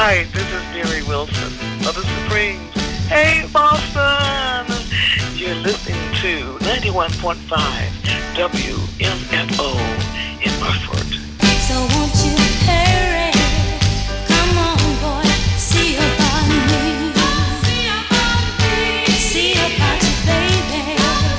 right, this is Mary Wilson of the Supremes. Hey, Boston! You're listening to 91.5 WMFO in Burford. So won't you hurry? Come on, boy, see about me. See about you, baby.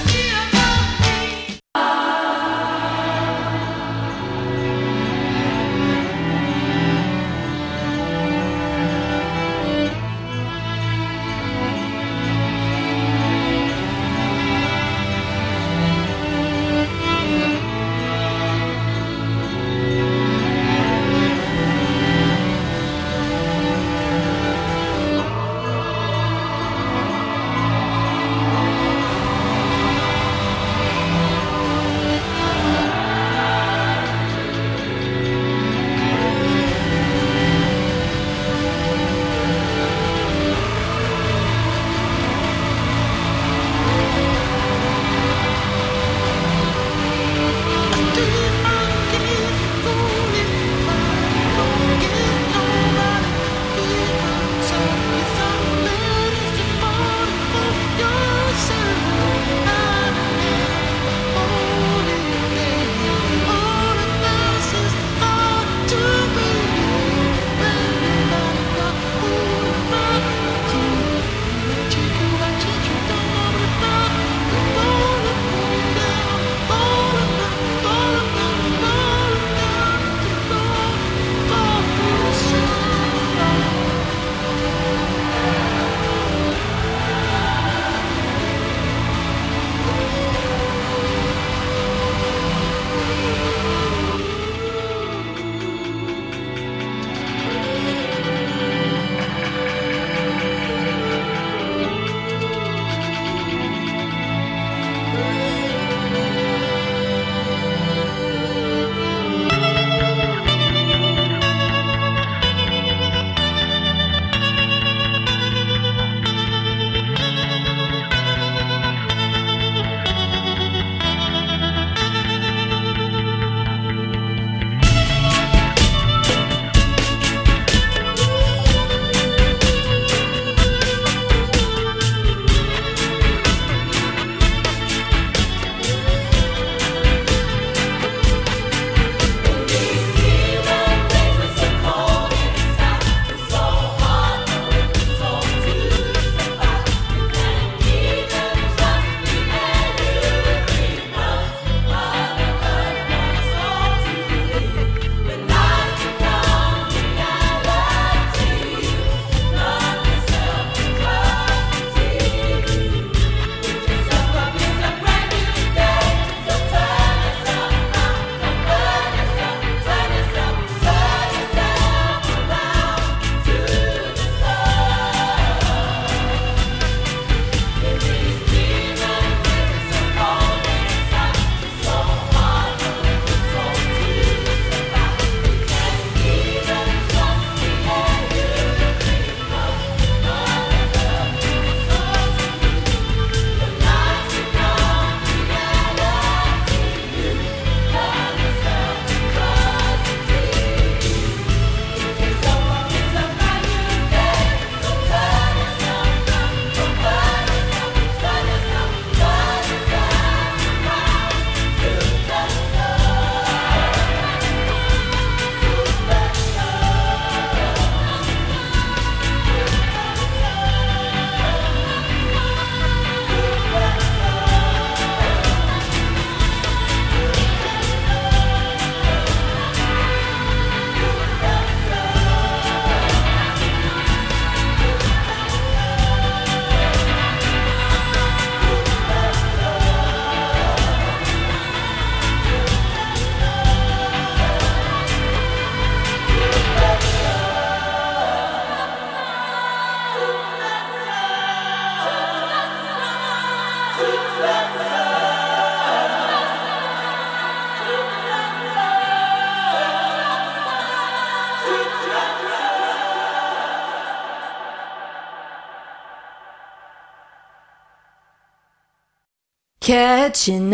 Catching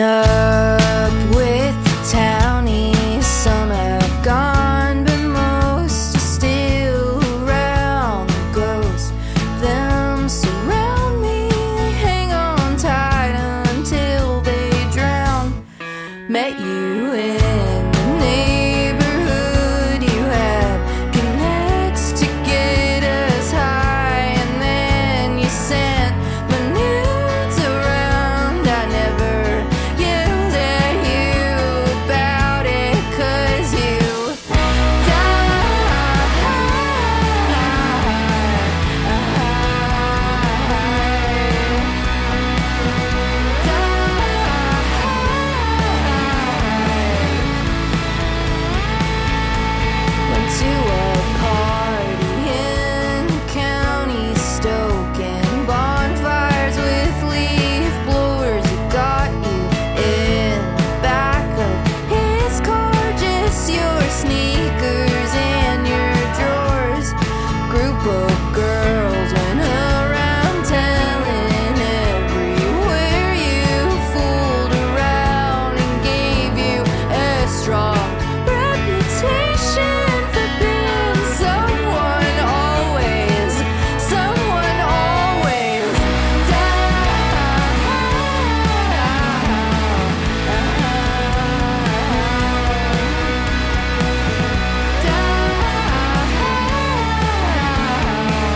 up with the townies, some have gone, but most are still around. of girls went around telling everywhere you fooled around and gave you a strong reputation for being someone always down.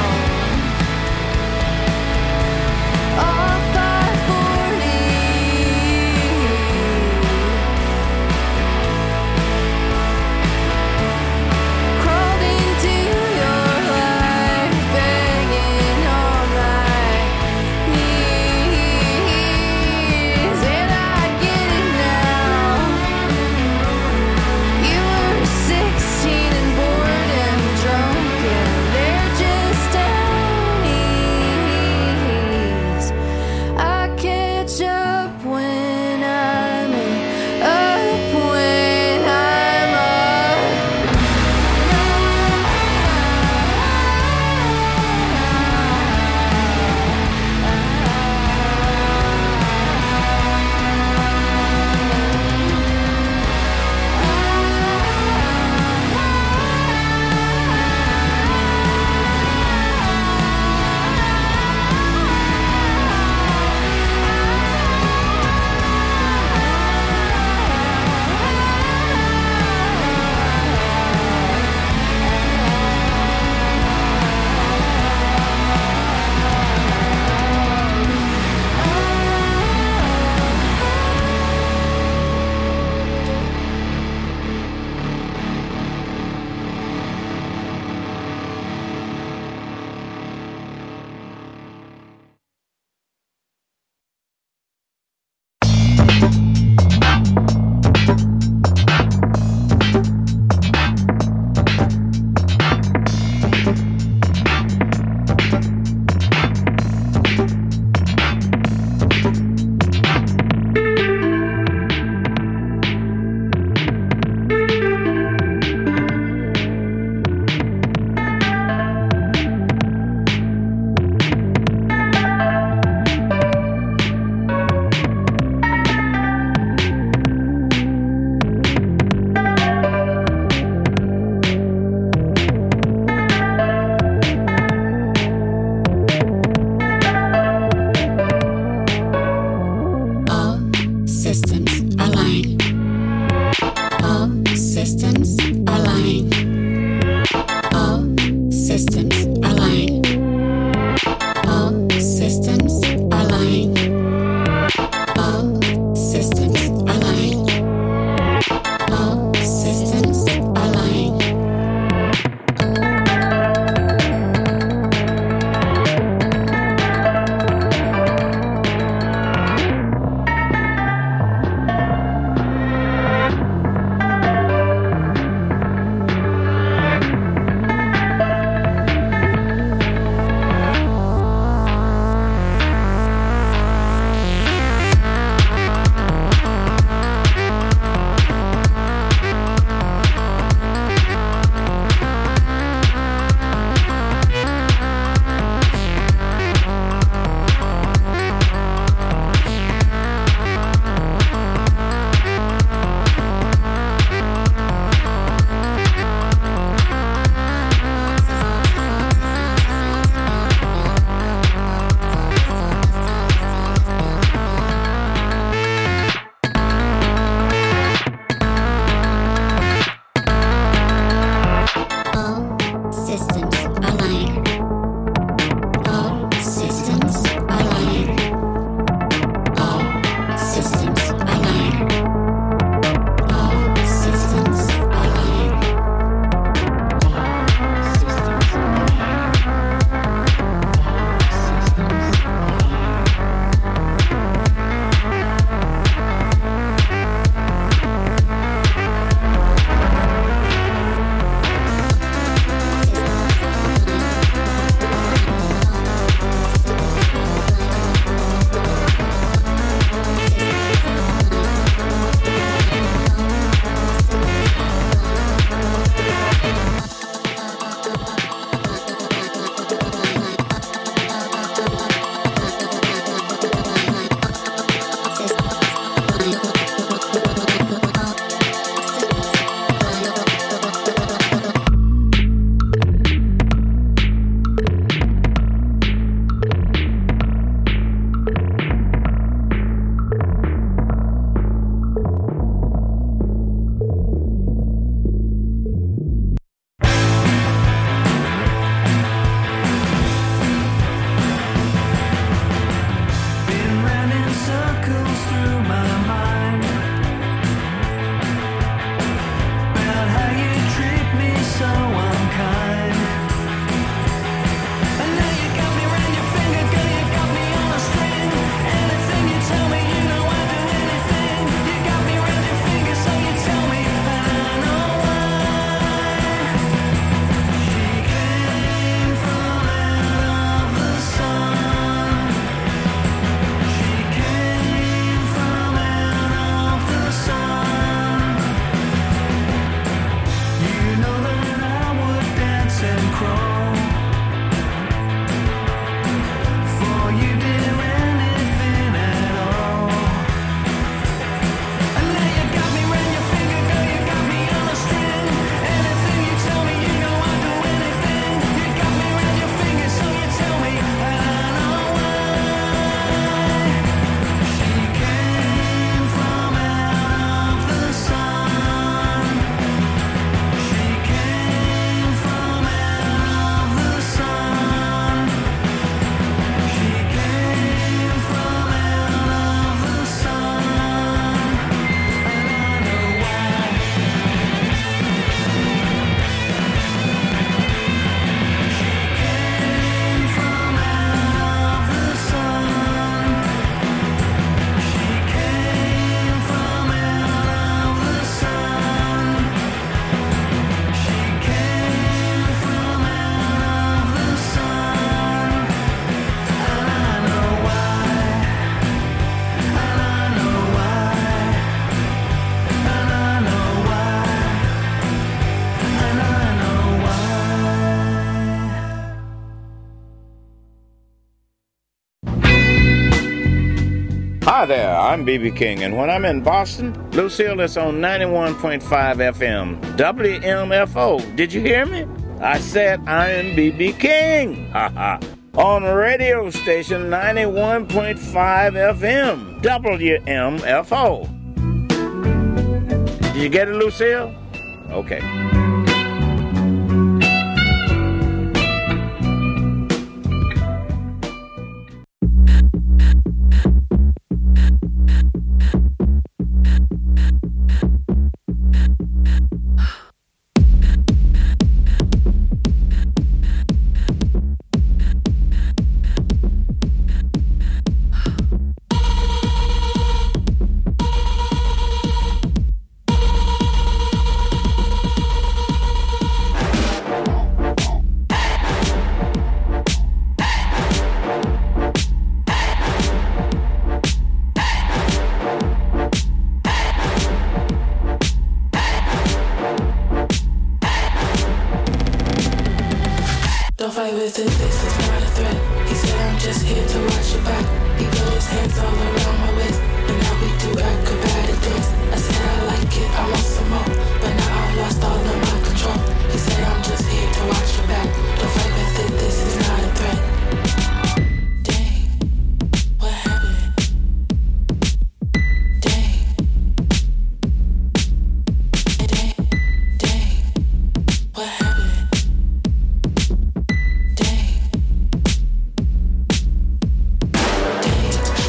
Hi there, I'm B.B. King, and when I'm in Boston, Lucille is on 91.5 FM, WMFO. Did you hear me? I said I am B.B. King. Ha ha. On radio station 91.5 FM, WMFO. Did you get it, Lucille? Okay.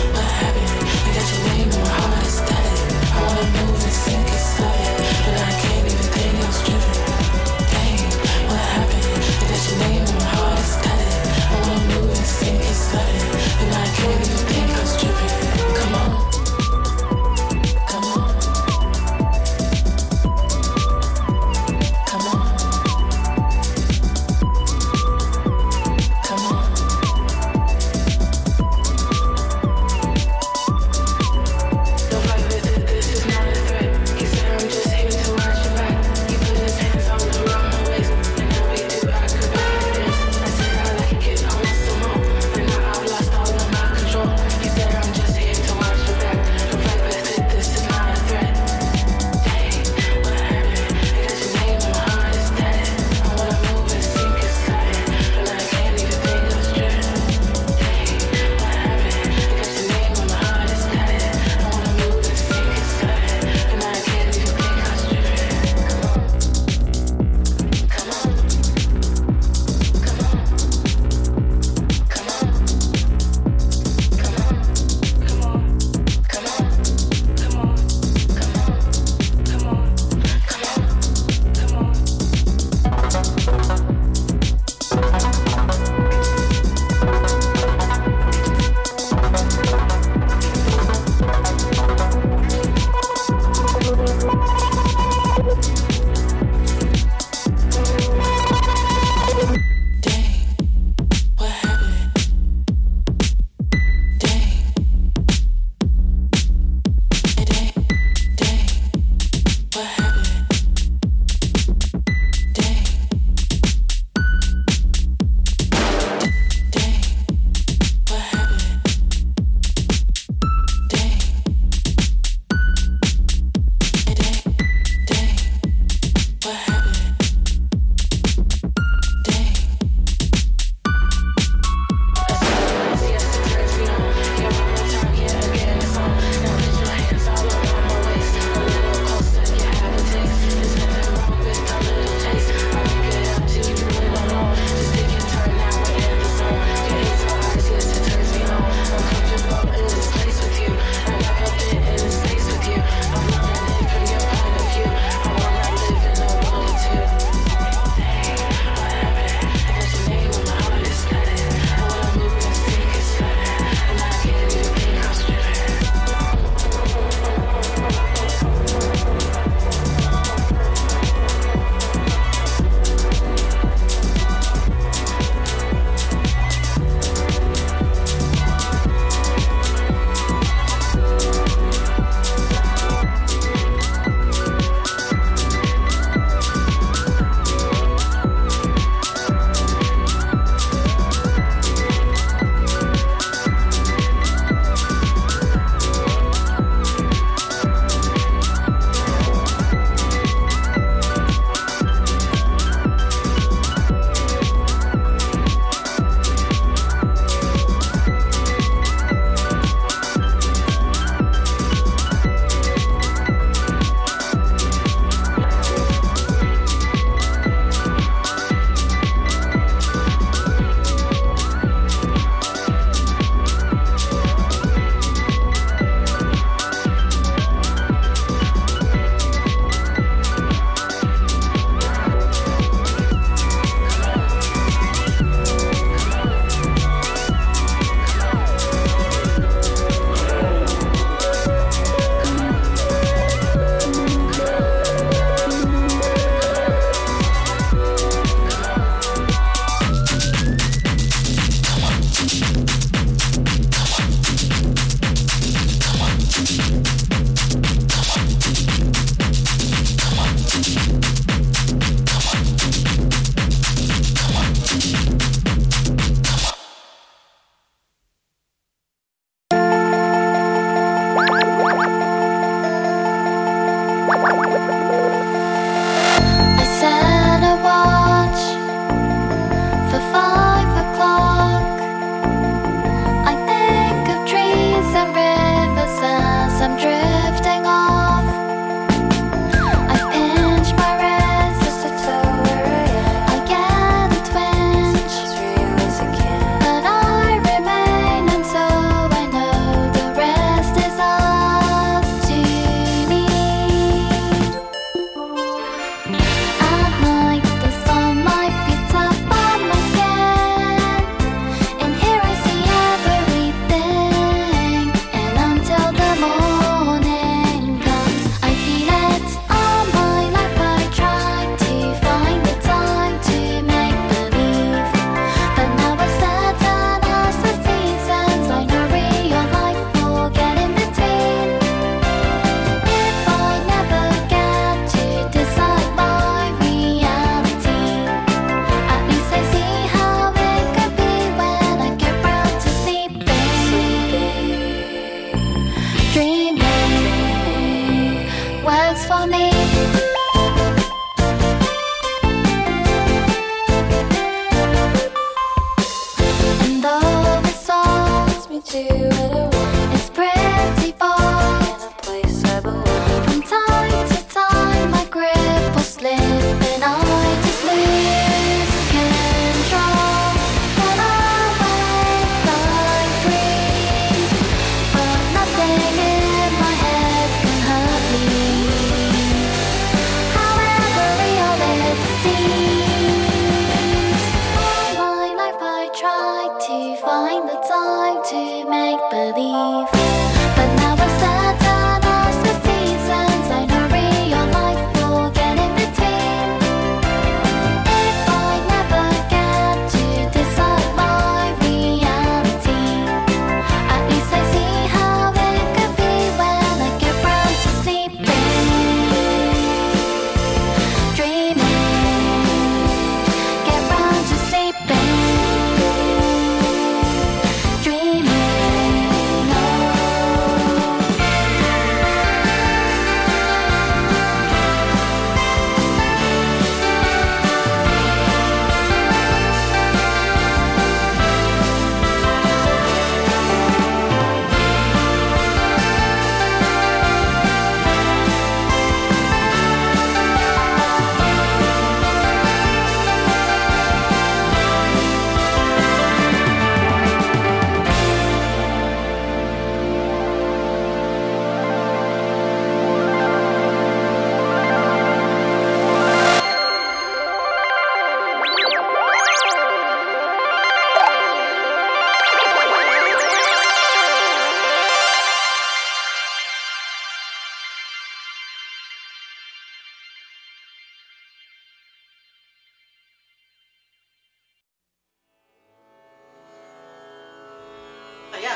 I can't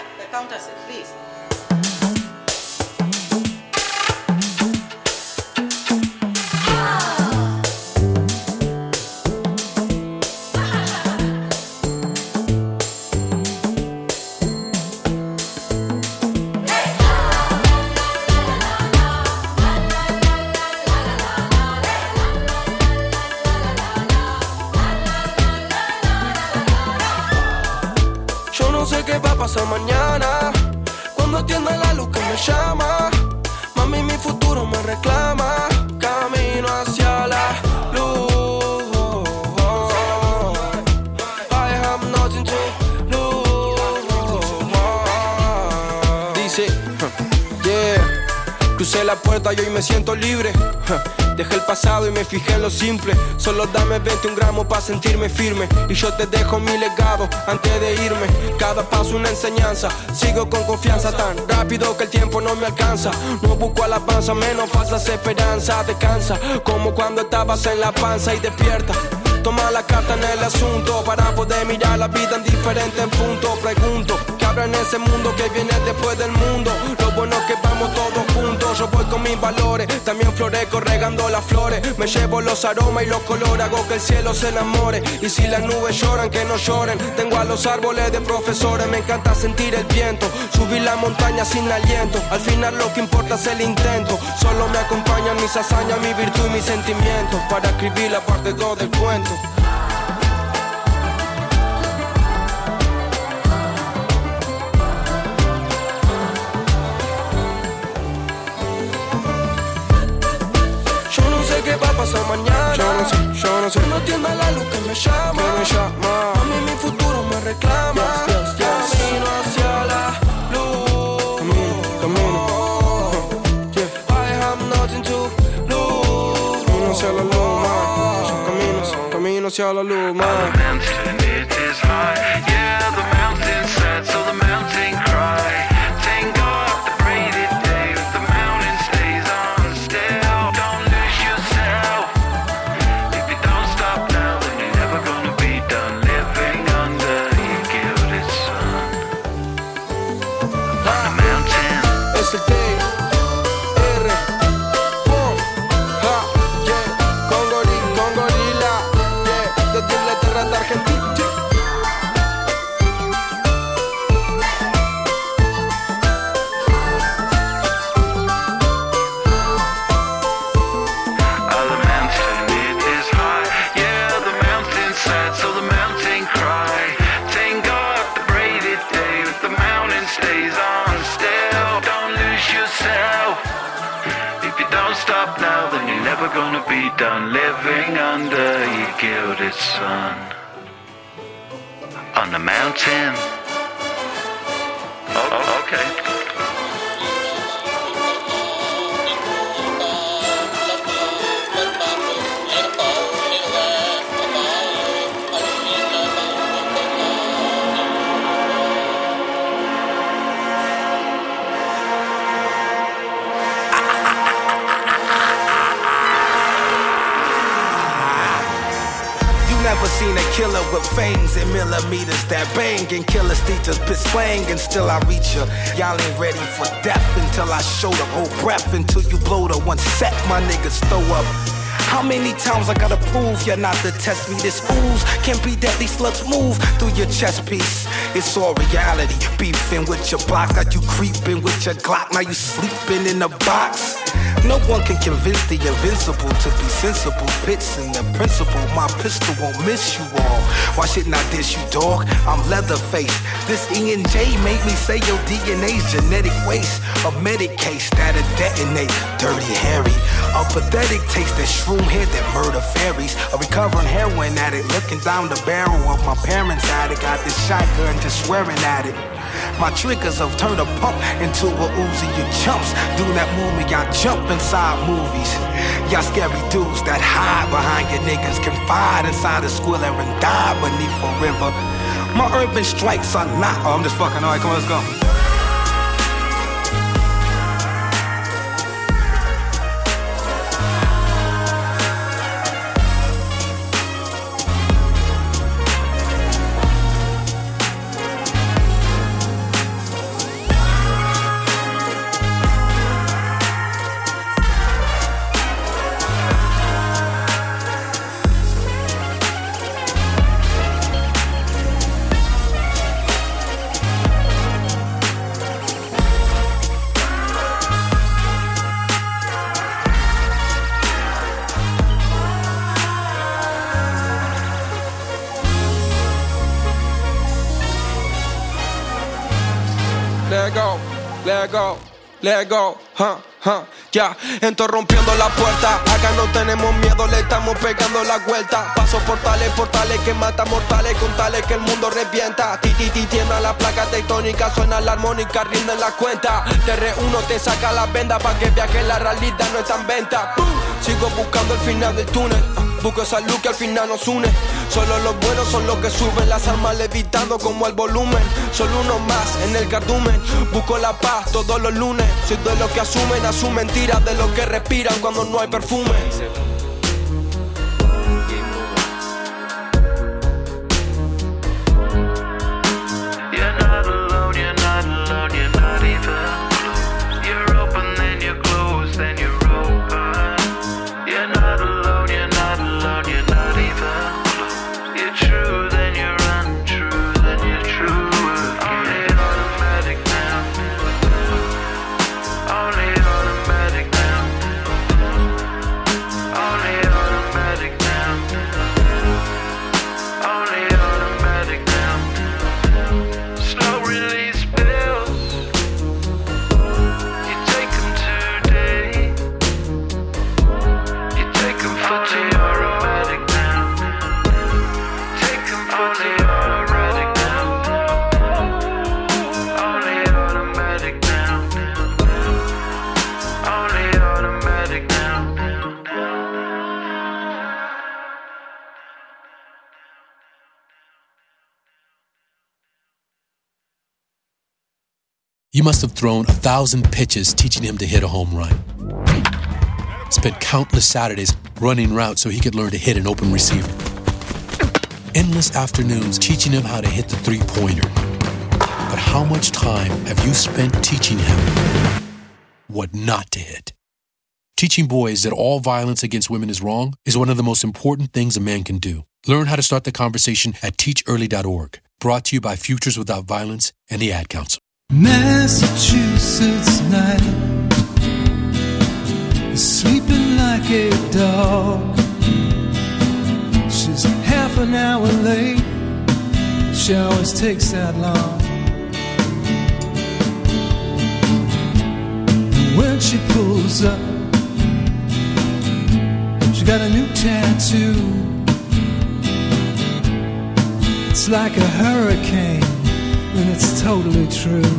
the counterset, please. Pasa mañana, cuando atienda la luz que me llama. Mami, mi futuro me reclama. Camino hacia la luz. I have nothing to lose. Dice, yeah, crucé la puerta y hoy me siento libre. Dejé el pasado y me fijé en lo simple. Solo dame 21 gramos para sentirme firme. Y yo te dejo mi legado antes de irme. Cada paso una enseñanza. Sigo con confianza tan rápido que el tiempo no me alcanza. No busco alabanza, menos falsas esperanzas. Descansa como cuando estabas en la panza y despierta. Toma la carta en el asunto para poder mirar la vida en diferentes puntos. Pregunto, ¿qué habrá en ese mundo que viene después del mundo? Lo bueno es que vamos todos juntos. Yo voy con mis valores, también florezco regando las flores. Me llevo los aromas y los colores, hago que el cielo se enamore. Y si las nubes lloran, que no lloren. Tengo a los árboles de profesores, me encanta sentir el viento. Subir la montaña sin aliento, al final lo que importa es el intento. Solo me acompañan mis hazañas, mi virtud y mis sentimientos para escribir la parte 2 del cuento. Yo no sé qué va a pasar mañana. Yo no sé. No atienda la luz que me llama. A mí mi futuro me reclama. Camino hacia la luz. Camino. I have nothing to lose. Camino hacia la luz, camino hacia la luz, man. The mountain, it is high. Yeah, the mountain sad, so the mountain cry. Thank God the braided day, the mountain stays on still. Don't lose yourself. If you don't stop now, then you're never gonna be done living under your gilded sun. On the mountain. Es el T-R. Boom. Ha, yeah. Con gorila. Yeah. Desde Inglaterra hasta Argentina. Gonna be done living under your gilded sun. On the mountain. Oh, okay. Never seen a killer with fangs and millimeters that bang and killer teachers pit slang and still I reach ya. Y'all ain't ready for death until I show the whole breath until you blow the one set my niggas throw up. How many times I gotta prove you're not to test me? This ooze can't be deadly slugs move through your chest piece. It's all reality. Beefing with your block, got you creeping with your Glock. Now you sleeping in a box. No one can convince the invincible to be sensible. Pits in the principle, my pistol won't miss you all. Why shouldn't I diss you, dog? I'm Leatherface. This E&J made me say your DNA's genetic waste. A medic case that'll detonate. Dirty Harry. A pathetic taste that shroom head that murder fairies. A recovering heroin addict looking down the barrel of my parents' attic. Got this shotgun just swearing at it. My triggers have turned a pump into a Uzi, you chumps. Do that movement, y'all jump inside movies. Y'all scary dudes that hide behind your niggas, confide inside a squiller and die beneath a river. My urban strikes are not. Oh, I'm just fucking. All right, come on, let's go. let go, let go, let go, ya, entro rompiendo la puerta. Acá no tenemos miedo, le estamos pegando la vuelta. Paso portales que mata mortales, con tales que el mundo revienta. Ti, tiembla la placa tectónica, suena la armónica, rinden la cuenta. Te reúno, te saca la venda pa' que veas que la realidad no está en venta. Sigo buscando el final del túnel, busco esa luz que al final nos une. Solo los buenos son los que suben, las armas levitando como el volumen. Solo uno más en el cardumen, busco la paz todos los lunes. Soy de los que asumen mentiras, de los que respiran cuando no hay perfume. You're not alone, you're not alone, you're not even close. You're open, then you're closed, then you're open. You're not alone, you're not alone, you're not even close. You're true, then you're untrue, then you're true again. Only automatic now. Only automatic now. Only automatic now. Only automatic now. Slow release pills. You take them today. You take them for tomorrow. Automatic now. Take them for tomorrow. Only automatic now. Only automatic now. You must have thrown 1,000 pitches teaching him to hit a home run. Spent countless Saturdays running routes so he could learn to hit an open receiver. Endless afternoons teaching him how to hit the three-pointer. But how much time have you spent teaching him what not to hit? Teaching boys that all violence against women is wrong is one of the most important things a man can do. Learn how to start the conversation at teachearly.org. Brought to you by Futures Without Violence and the Ad Council. Massachusetts night, sleeping like a dog. She's half an hour late, she always takes that long. And when she pulls up, she got a new tattoo. It's like a hurricane, and it's totally true.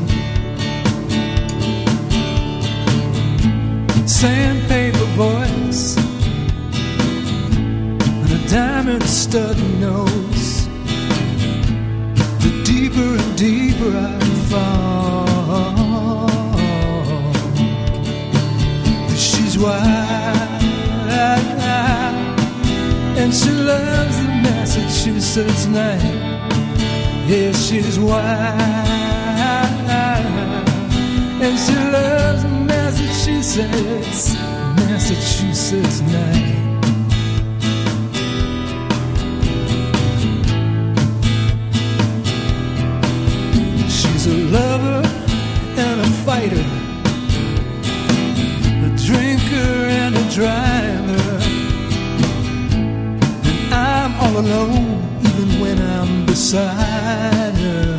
Sandpaper voice and a diamond stud nose. The deeper and deeper I fall, she's wild, and she loves the Massachusetts night. Yeah, she's wild, and she loves Massachusetts, Massachusetts night. She's a lover and a fighter, a drinker and a driver, and I'm all alone even when I'm beside her.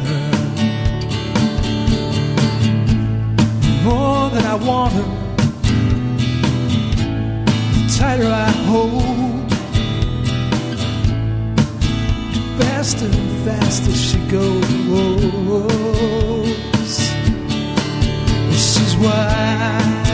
More than I want her, the tighter I hold, faster and faster she goes. She's wild,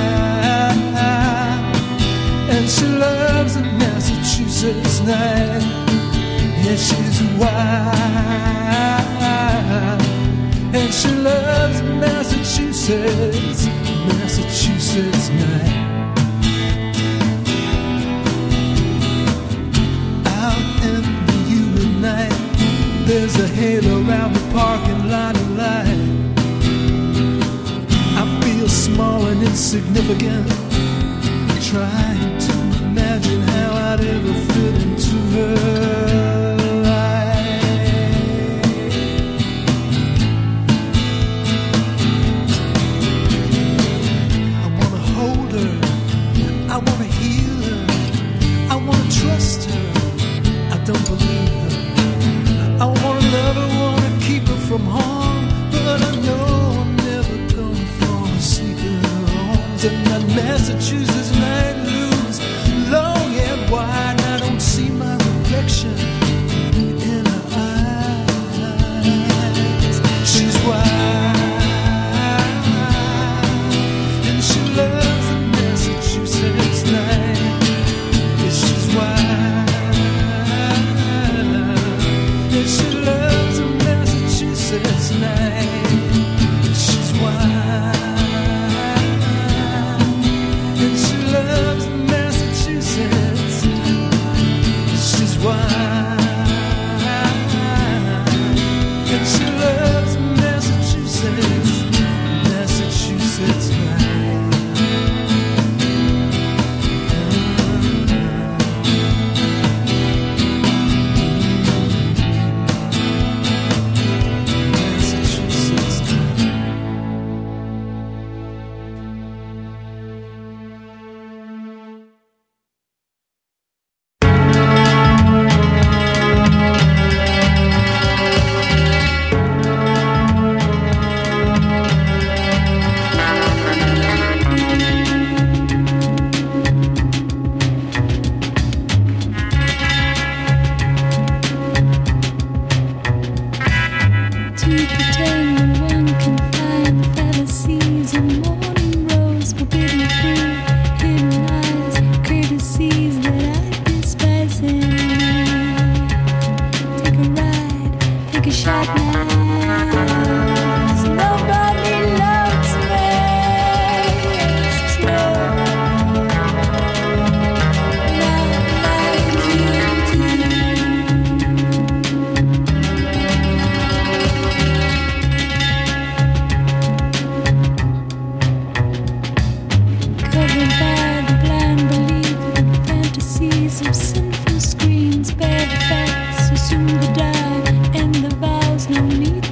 and she loves a Massachusetts night. Yeah, she's wild, and she loves Massachusetts, Massachusetts night. Out in the humid night, there's a halo around the parking lot of light. I feel small and insignificant, trying to imagine how I'd ever fit into her. From harm, but I know I'm never coffee shop nights. Nobody loves me. It's true. Not like you do. Covered by the blind belief in fantasies of sinful screens, bear the facts, assume the die, and the vows, no need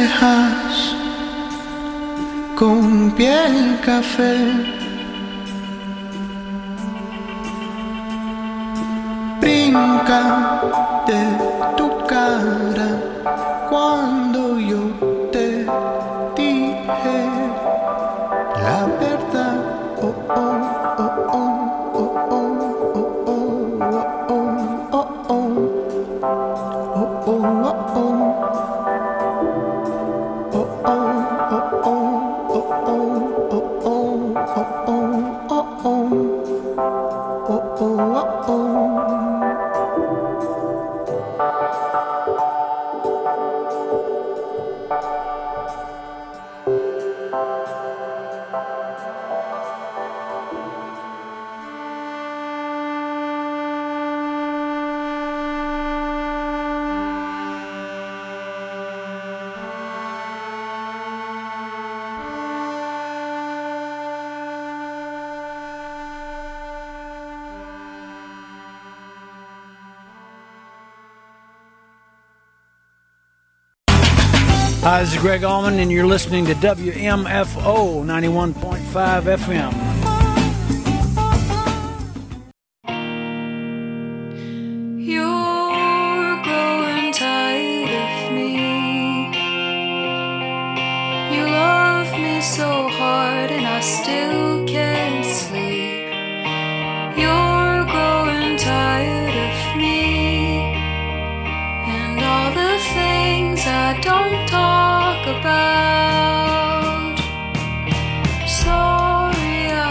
cejas con piel café. Brinca de tu cara cuando yo te dije la verdad. Oh, oh, oh, oh, oh, oh, oh, oh, oh, oh, oh, oh. Oh, oh, oh, oh. Oh, oh, oh, oh, oh, oh, oh, oh, oh, oh, oh, oh, oh, oh. Hi, this is Greg Allman, and you're listening to WMFO 91.5 FM. You're growing tired of me. You love me so hard, and I still can't sleep. You're growing tired of me, and all the things I don't talk about. Sorry, I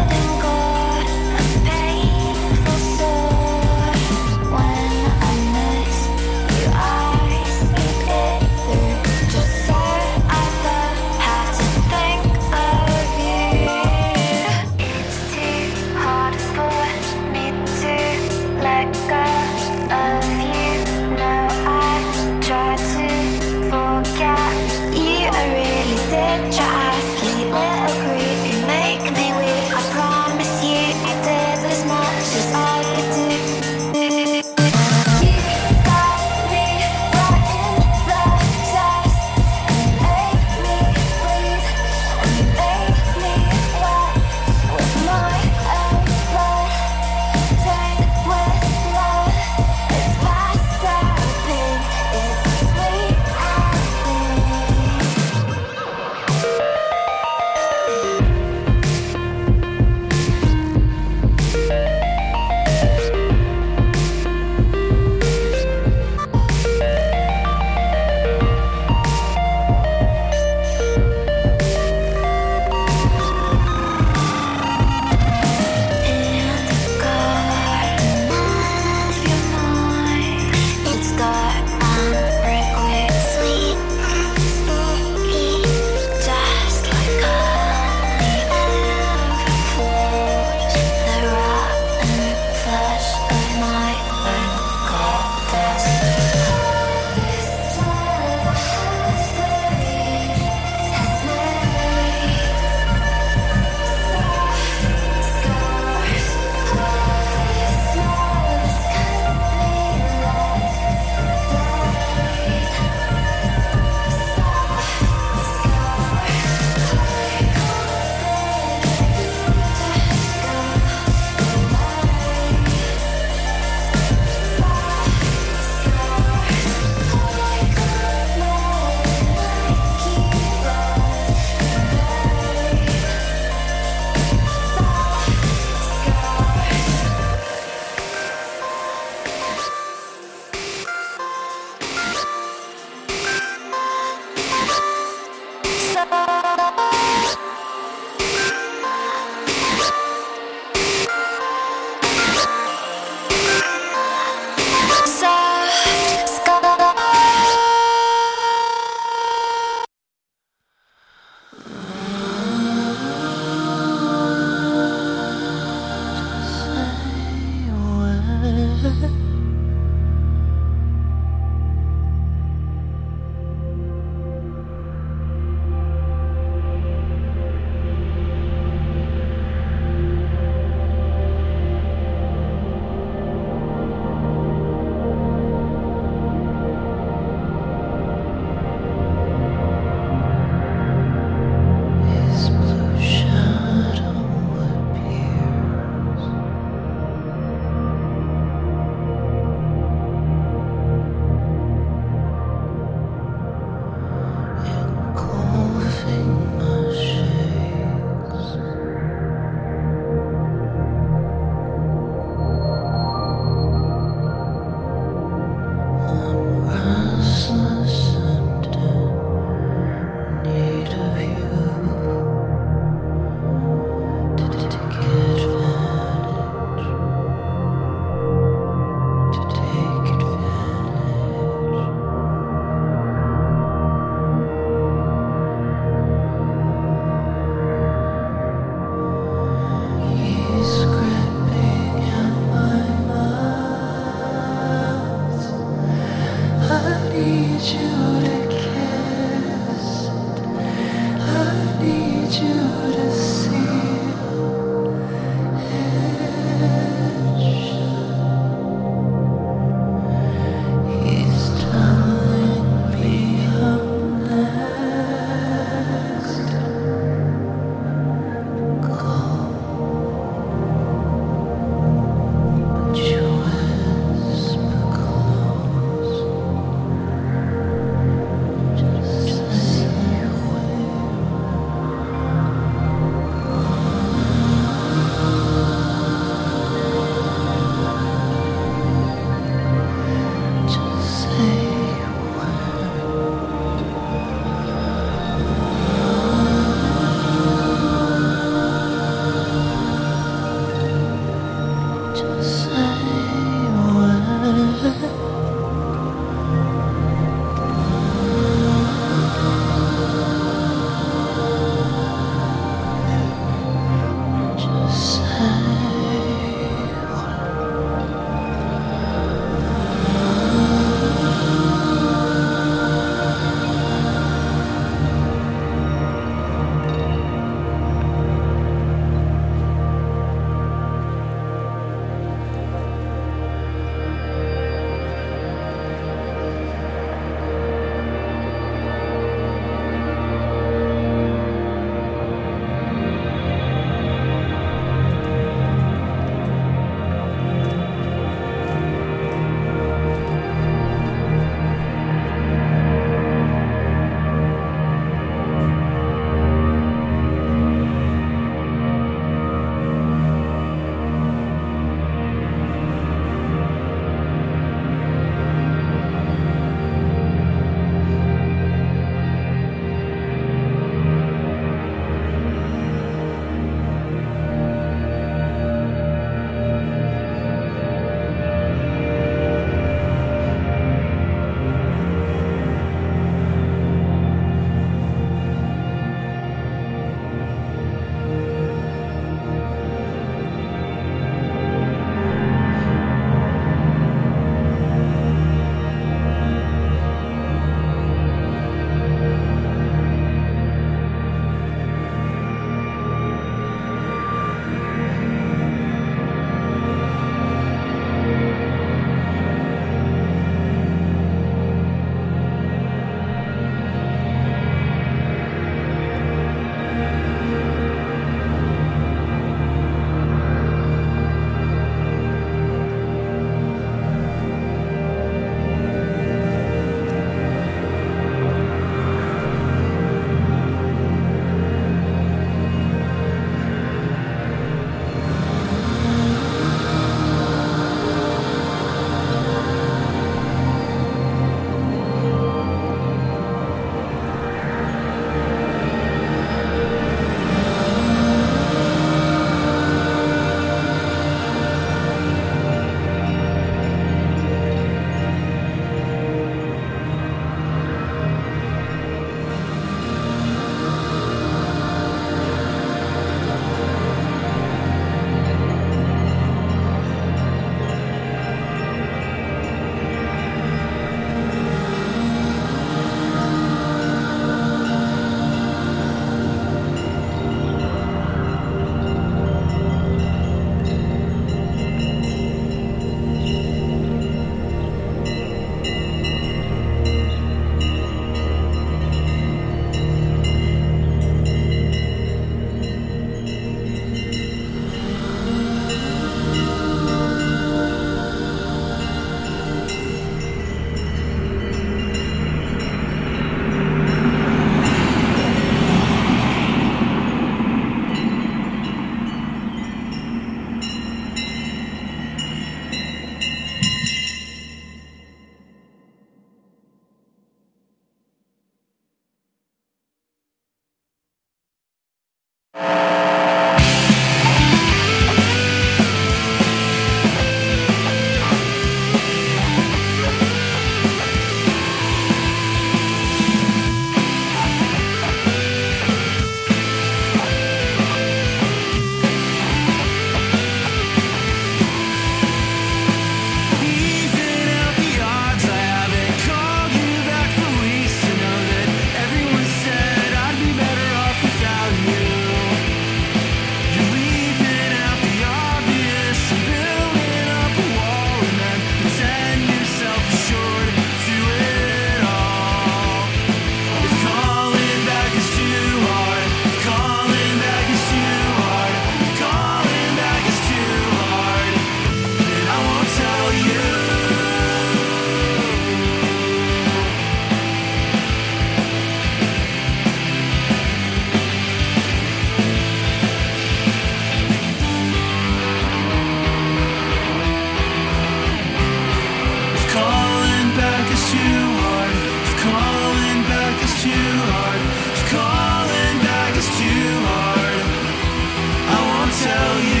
too hard, if calling back is too hard, I won't tell you.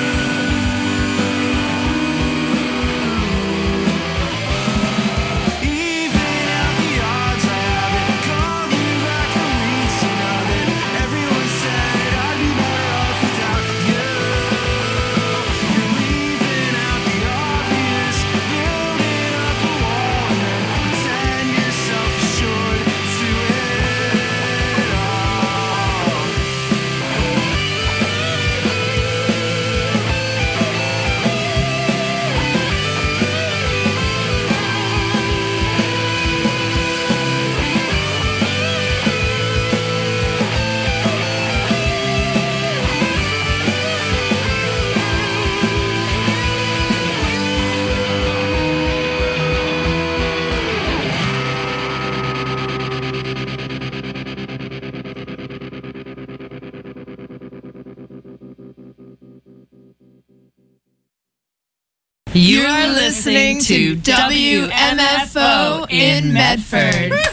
Even at the odds, I haven't called you back from reaching of it. Everyone said I'd be better off without you. You're leaving out the obvious, building up a wall, and then pretend you're self-assured to it all. You are listening to WMFO in Medford.